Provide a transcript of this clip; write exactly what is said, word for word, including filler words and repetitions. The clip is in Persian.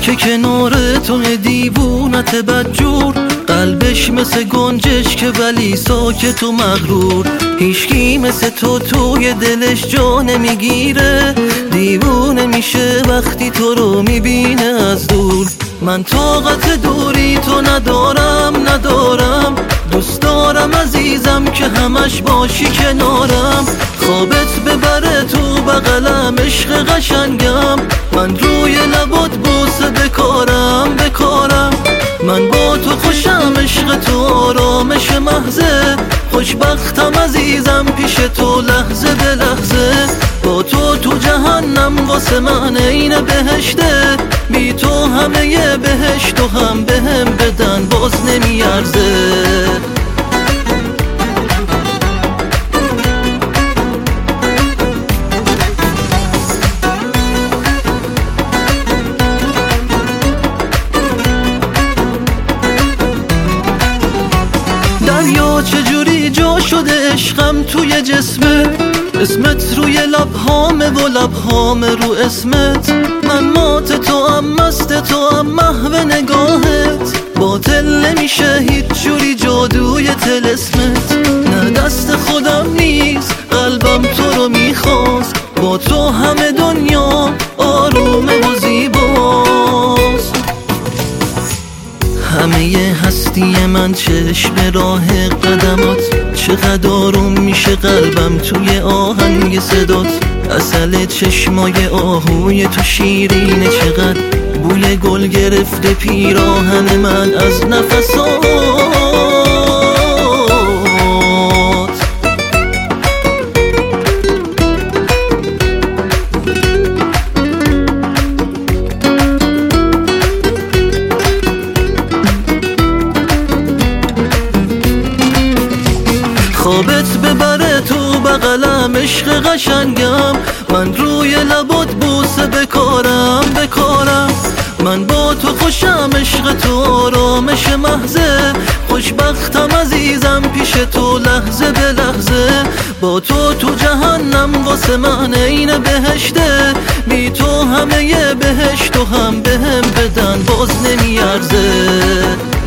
که کنار تو دیوونت بدجور، قلبش مثل گنجش که ولی ساکت و مغرور. هیچکی مثل تو توی دلش جا نمیگیره، دیوونه میشه وقتی تو رو میبینه از دور. من طاقت دوری تو ندارم ندارم، دوست دارم عزیزم که همش باشی کنارم. خوابت ببره تو بغلم عشق قشنگم، من روی لبات بوسه بکارم بکارم. من با تو خوشم عشق تو آرامش محضه، خوشبختم عزیزم پیش تو لحظه به لحظه. با تو تو جهنم واسه من عین بهشته، بی تو همه ی بهشت و هم بهم بدن باز نمیارزه. دریا چجوری جا شده عشقم توی جسمه، اسمت روی لبهامه و لبهامه رو اسمت. من مات تو هم مست تو هم محو نگاهت، باطل نمیشه هیچ جوری جادوی طلسمت. نه دست خودم نیست قلبم تو رو میخواست، با تو همه دنیا آرومه و زیباست. همه ی هستی من چشم راه قدمات، چقدر آروم میشه قلبم توی آهنگ صدات. عسل چشمای آهوی تو شیرینه، چقدر بوی گل گرفته پیراهن من از نفسات. خوابت ببره تو بغلم عشق قشنگم، من روی لبات بوسه بکارم بکارم. من با تو خوشم عشق تو آرامش محضه، خوشبختم عزیزم پیش تو لحظه به لحظه. با تو تو جهنم واسه من عین بهشته، بی تو همه ی بهشت و هم بهم بدن باز نمیارزه.